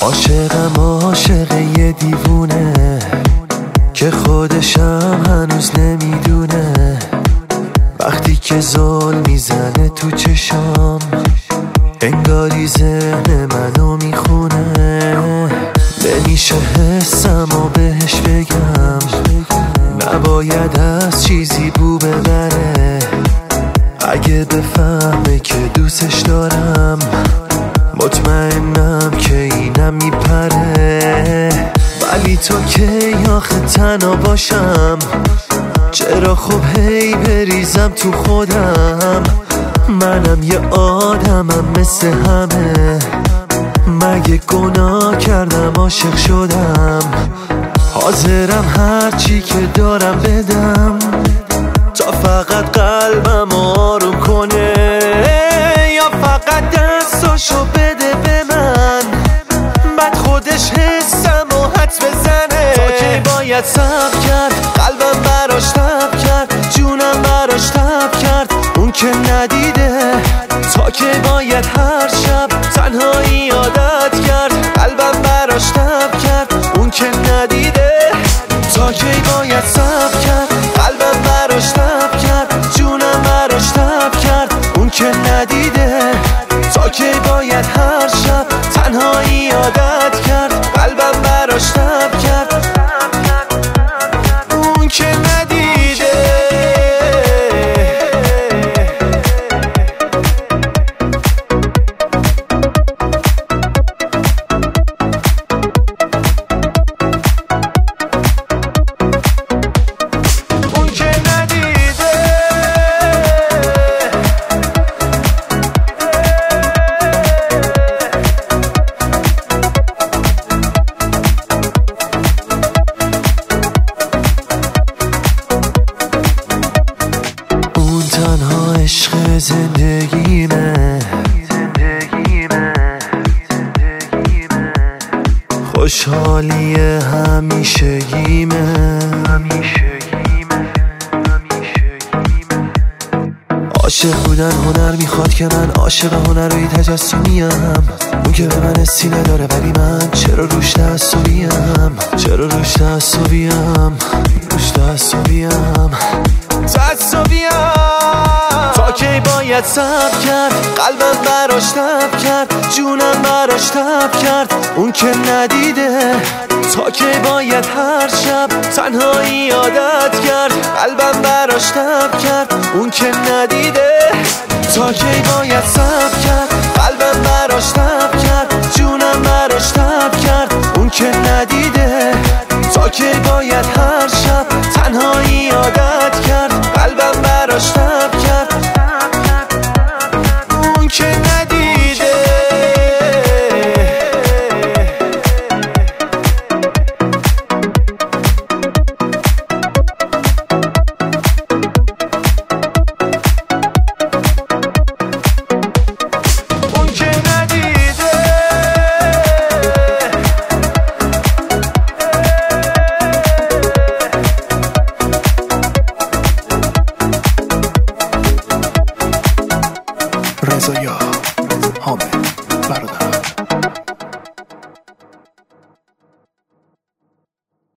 عاشق یه دیوونه که خودشم هنوز نمیدونه. وقتی که زل میزنه تو چشام انگاری ذهن منو میخونه. نمیشه حسمو بهش بگم، نباید از چیزی بو ببره. اگه بفهمه که دوستش دارم مطمئنم که اینم میپره. ولی تو کی آخه تنها باشم؟ چرا خب هی بریزم تو خودم؟ منم یه آدمم مثل همه، مگه گناه کردم عاشق شدم؟ حاضرم هرچی که دارم بدم تا فقط قلبم آروم کنه، یا فقط دستاشو بده به من بعد خودش حسم و حدس بزنه. تا که باید صبر کرد، قلبم براش تب کرد، جونم براش تب کرد، اون که ندیده. تا که باید هر شب تنهایی عادت کرد، قلبم براش تب کرد، اون که ندیده. تا که باید صبر کرد، قلبم براش تب کرد، جونم براش تب کرد، اون که ندیده. تا که باید هر شب تنهایی عادت کرد، قلبم براش تب کرد، اون که ندیده. تنها عشق زندگیمه، خوشحالی همیشگیمه. عاشق بودن هنر میخواد که من عاشق هنروی تجسمیم. اون که به من سینه داره ولی من چرا روش تعصبیم؟ چرا روش تعصبیم؟ روش تعصبیم. تا کی باید صبر کرد، قلبم براش تب کرد، جونم براش تب کرد، اون که ندیده. تا کی باید هر شب تنهایی عادت کرد، قلبم براش تب کرد، اون که ندیده. تا کی باید صبر کرد،